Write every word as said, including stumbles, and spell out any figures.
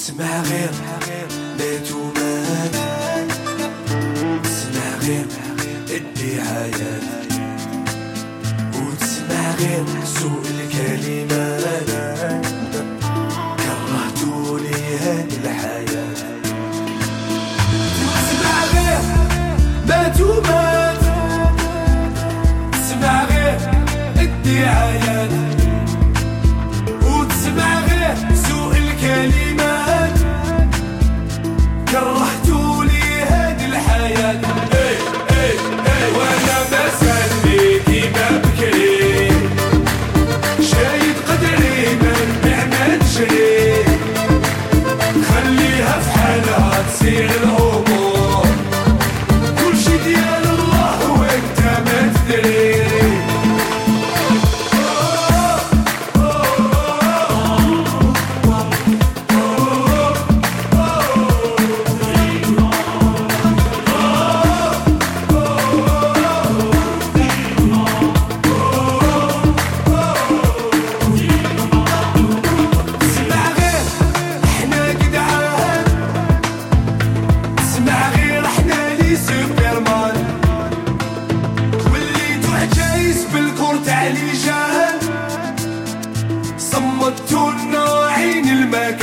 وتسمع غير مات ومات، تسمع غير الدعايات، وتسمع غير سوء الكلمات، كرهتوا لي هذه الحياة. تسمع غير مات ومات، تسمع غير الدعايات، وتسمع غير سوء الكلمات، كرهتوا لي هذه الحياة. اي اي اي وانا مسلي كيما بكري، شايد قدري من نعمة تجري، خليها في حالها تسير الامور، كلشي ديال الله وانت ما تدري. صمتوا لنا عين المكان.